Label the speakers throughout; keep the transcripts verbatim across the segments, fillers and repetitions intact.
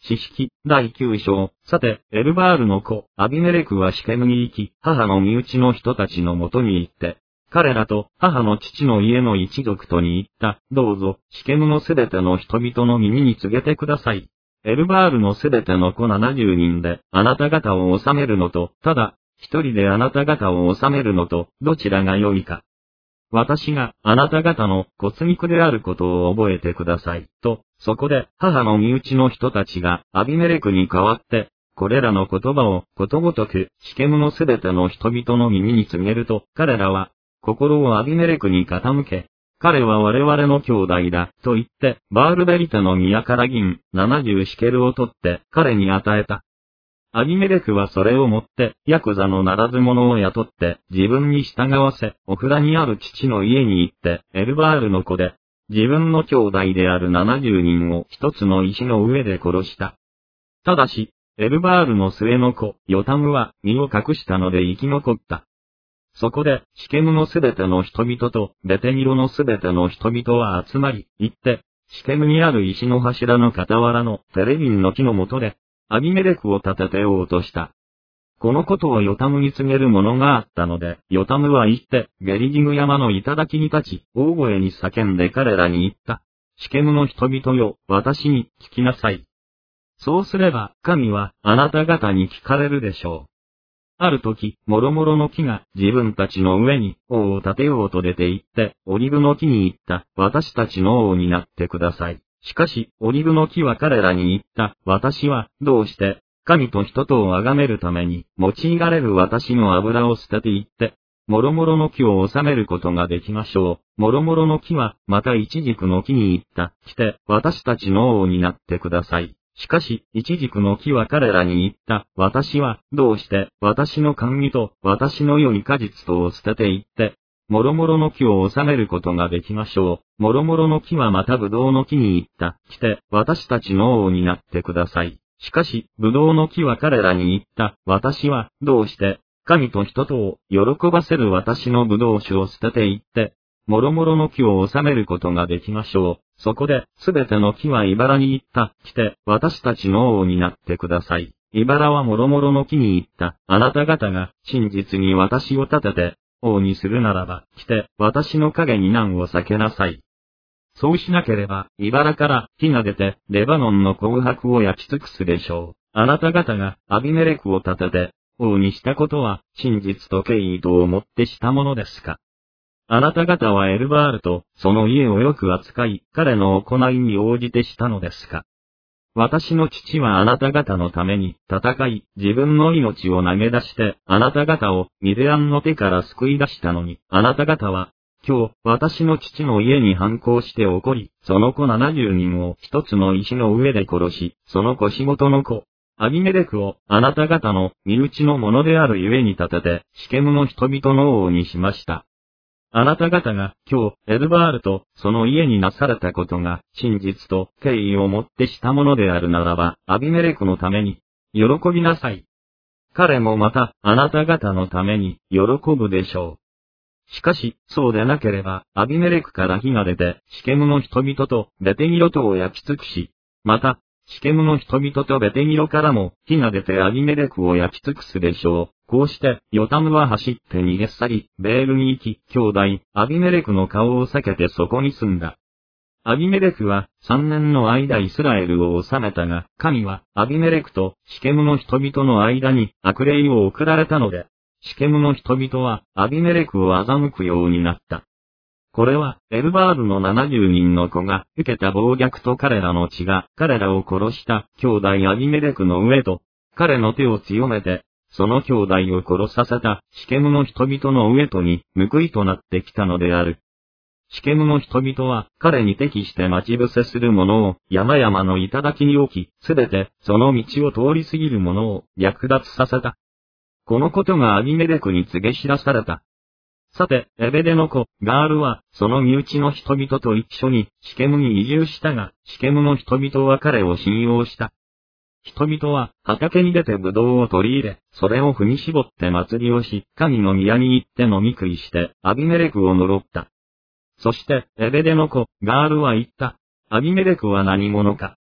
Speaker 1: 詩式、だいきゅう章。さて、エルバールの子、アビメレクはシケムに行き、母の身内の人たちのもとに行って、彼らと母の父の家の一族とに言った。どうぞ、シケムのすべての人々の耳に告げてください。エルバールのすべての子ななじゅうにんで、あなた方を治めるのと、ただ、一人であなた方を治めるのと、どちらが良いか。私があなた方の骨肉であることを覚えてください。と、そこで母の身内の人たちがアビメレクに代わって、これらの言葉をことごとくシケムのすべての人々の耳に告げると、彼らは心をアビメレクに傾け、彼は我々の兄弟だ、と言って、バールベリテの宮から銀ななじゅうシケルを取って彼に与えた。アビメレクはそれを持って、ヤクザのならず者を雇って、自分に従わせ、オフラにある父の家に行って、エルバールの子で、自分の兄弟であるななじゅうにんを一つの石の上で殺した。ただし、エルバールの末の子、ヨタムは身を隠したので生き残った。そこで、シケムのすべての人々と、ベテミロのすべての人々は集まり、行って、シケムにある石の柱の傍らのテレビンの木の下で、アビメレクを立ててようとした。このことをヨタムに告げるものがあったので、ヨタムは言って、ゲリジグ山の頂に立ち、大声に叫んで彼らに言った。シケムの人々よ、私に聞きなさい。そうすれば、神はあなた方に聞かれるでしょう。ある時、もろもろの木が自分たちの上に王を立てようと出て行って、オリブの木に言った。私たちの王になってください。しかし、オリブの木は彼らに言った。私は、どうして、神と人とを崇めるために、用いられる私の油を捨てていって、もろもろの木を治めることができましょう。もろもろの木は、またイチジクの木に言った。来て、私たちの王になってください。しかし、イチジクの木は彼らに言った。私は、どうして、私の甘味と、私の良い果実とを捨てていって、もろもろの木を治めることができましょう。もろもろの木はまたブドウの木に言った。来て、私たちの王になってください。しかし、ブドウの木は彼らに言った。私は、どうして、神と人とを喜ばせる私のブドウ酒を捨てていって、もろもろの木を治めることができましょう。そこで、すべての木は茨に言った。来て、私たちの王になってください。茨はもろもろの木に言った。あなた方が、真実に私を立てて、王にするならば、来て、私の影に難を避けなさい。そうしなければ、茨から火が出て、レバノンの紅白を焼き尽くすでしょう。あなた方が、アビメレクを立てて、王にしたことは、真実と敬意とをもってしたものですか。あなた方はエルバールと、その家をよく扱い、彼の行いに応じてしたのですか。私の父はあなた方のために戦い、自分の命を投げ出して、あなた方をミディアンの手から救い出したのに、あなた方は、今日、私の父の家に反抗して怒り、その子ななじゅうにんを一つの石の上で殺し、その子仕事の子、アビメレクをあなた方の身内のものであるゆえに立てて、シケムの人々の王にしました。あなた方が今日、エルバールとその家になされたことが真実と敬意をもってしたものであるならば、アビメレクのために、喜びなさい。彼もまた、あなた方のために、喜ぶでしょう。しかし、そうでなければ、アビメレクから火が出て、シケムの人々とベテミロとを焼き尽くし、また、シケムの人々とベテミロからも火が出てアビメレクを焼き尽くすでしょう。こうして、ヨタムは走って逃げ去り、ベールに行き、兄弟、アビメレクの顔を避けてそこに住んだ。アビメレクは三年の間イスラエルを治めたが、神はアビメレクとシケムの人々の間に悪霊を送られたので、シケムの人々はアビメレクを欺くようになった。これは、エルバールのななじゅうにんの子が受けた暴虐と彼らの血が彼らを殺した兄弟アビメレクの上と、彼の手を強めて、その兄弟を殺させたシケムの人々の上とに報いとなってきたのである。シケムの人々は彼に適して待ち伏せする者を山々の頂に置き、すべてその道を通り過ぎる者を略奪させた。このことがアビメレクに告げ知らされた。さて、エベデの子、ガールは、その身内の人々と一緒に、シケムに移住したが、シケムの人々は彼を信用した。人々は、畑に出てブドウを取り入れ、それを踏み絞って祭りをし、神の宮に行って飲み食いして、アビメレクを呪った。そして、エベデの子、ガールは言った。アビメレクは何者か。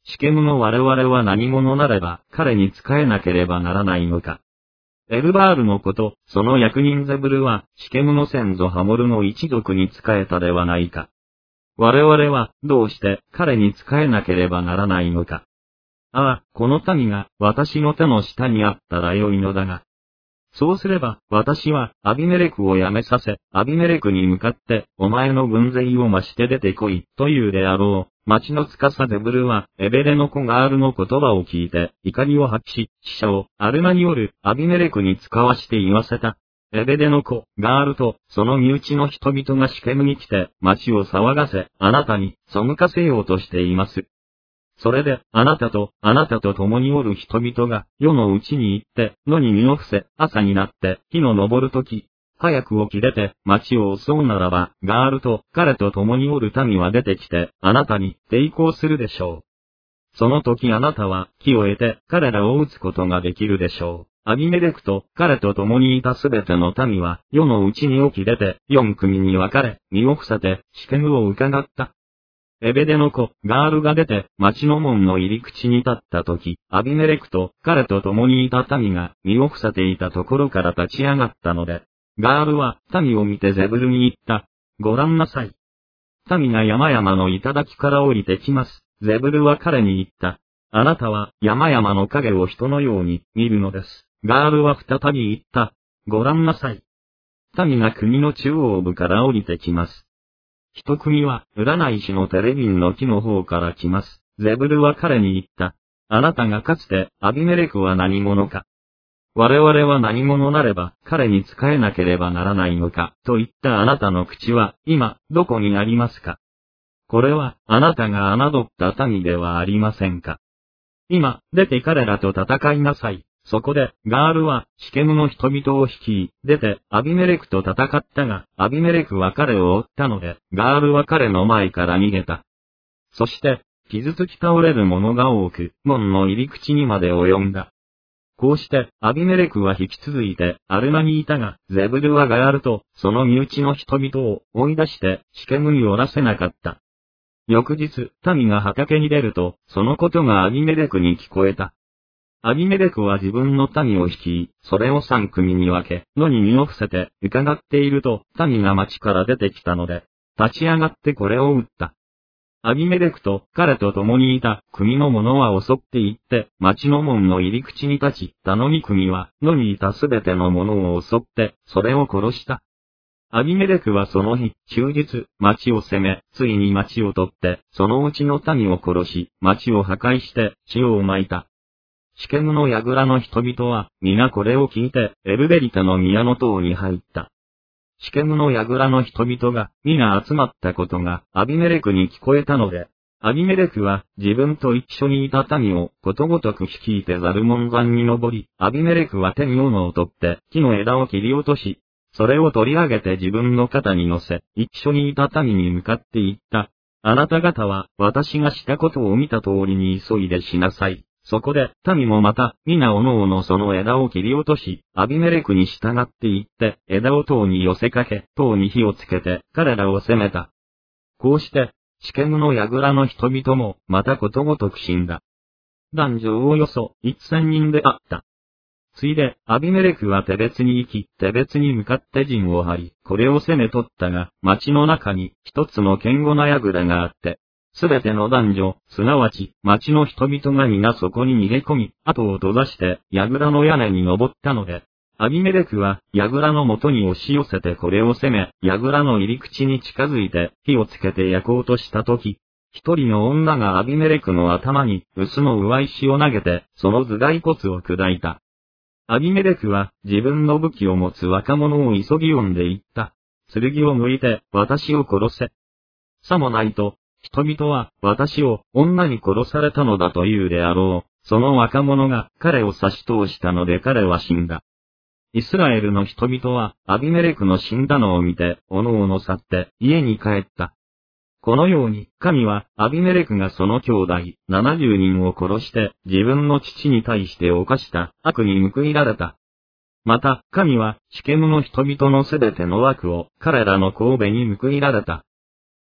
Speaker 1: シケムの我々は何者なれば彼に仕えなければならないのか。エルバールのこと、その役人ゼブルは、シケムの先祖ハモルの一族に仕えたではないか。我々は、どうして彼に仕えなければならないのか。ああ、この民が私の手の下にあったらよいのだが。そうすれば、私は、アビメレクを辞めさせ、アビメレクに向かって、お前の軍勢を増して出てこい、というであろう。町の司ゼブルは、エベレの子ガールの言葉を聞いて、怒りを発し、死者を、アルマによる、アビメレクに使わして言わせた。エベレの子、ガールと、その身内の人々がシケムに来て、町を騒がせ、あなたに、背かせようとしています。それで、あなたと、あなたと共におる人々が、夜のうちに行って、野に身を伏せ、朝になって、日の昇るとき、早く起き出て、町を襲うならば、ガールと、彼と共におる民は出てきて、あなたに、抵抗するでしょう。その時あなたは、木を得て、彼らを撃つことができるでしょう。アビメレクと、彼と共にいたすべての民は、夜のうちに起き出て、四組に分かれ、身を伏せて、シケムを伺った。エベデの子、ガールが出て、町の門の入り口に立った時、アビメレクと彼と共にいた民が身を伏せていたところから立ち上がったので、ガールは民を見てゼブルに言った。ご覧なさい。民が山々の頂から降りてきます。ゼブルは彼に言った。あなたは山々の影を人のように見るのです。ガールは再び言った。ご覧なさい。民が国の中央部から降りてきます。一組は、占い師のテレビンの木の方から来ます。ゼブルは彼に言った。あなたがかつて、アビメレクは何者か。我々は何者なれば、彼に仕えなければならないのか、と言ったあなたの口は、今、どこにありますか。これは、あなたが侮った民ではありませんか。今、出て彼らと戦いなさい。そこで、ガールは、シケムの人々を率い、出て、アビメレクと戦ったが、アビメレクは彼を追ったので、ガールは彼の前から逃げた。そして、傷つき倒れる者が多く、門の入り口にまで及んだ。こうして、アビメレクは引き続いて、アルマにいたが、ゼブルはガールと、その身内の人々を追い出して、シケムにおらせなかった。翌日、民が畑に出ると、そのことがアビメレクに聞こえた。アビメレクは自分の民を率い、それを三組に分け、野に身を伏せて、伺っていると、民が町から出てきたので、立ち上がってこれを撃った。アビメレクと彼と共にいた組の者は襲って行って、町の門の入り口に立ち、他の二組は、野にいたすべての者を襲って、それを殺した。アビメレクはその日、終日、町を攻め、ついに町を取って、そのうちの民を殺し、町を破壊して、血を撒いた。シケムの櫓の人々は、皆これを聞いて、エルベリテの宮の塔に入った。シケムの櫓の人々が、皆集まったことが、アビメレクに聞こえたので、アビメレクは、自分と一緒にいた民を、ことごとく率いてザルモン山に登り、アビメレクは手に斧を取って、木の枝を切り落とし、それを取り上げて自分の肩に乗せ、一緒にいた民に向かって言った。あなた方は、私がしたことを見た通りに急いでしなさい。そこで、民もまた、皆おのおのその枝を切り落とし、アビメレクに従って行って、枝を塔に寄せかけ、塔に火をつけて、彼らを攻めた。こうして、シケムの櫓の人々も、またことごとく死んだ。男女おおよそ、一千人であった。ついで、アビメレクはテベツに行き、テベツに向かって陣を張り、これを攻め取ったが、町の中に、一つの堅固な櫓があって、すべての男女、すなわち、町の人々が皆そこに逃げ込み、後を閉ざして、櫓の屋根に登ったので、アビメレクは、櫓の元に押し寄せてこれを攻め、櫓の入り口に近づいて、火をつけて焼こうとしたとき、一人の女がアビメレクの頭に、臼の上石を投げて、その頭蓋骨を砕いた。アビメレクは、自分の武器を持つ若者を急ぎ呼んで言った。剣を抜いて、私を殺せ。さもないと、人々は、私を、女に殺されたのだと言うであろう。その若者が、彼を刺し通したので彼は死んだ。イスラエルの人々は、アビメレクの死んだのを見て、おのおの去って、家に帰った。このように、神は、アビメレクがその兄弟、ななじゅうにんを殺して、自分の父に対して犯した悪に報いられた。また、神は、シケムの人々のすべての悪を、彼らの神戸に報いられた。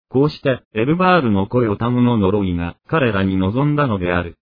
Speaker 1: こうして、エルバールの子ヨタムの呪いが彼らに望んだのである。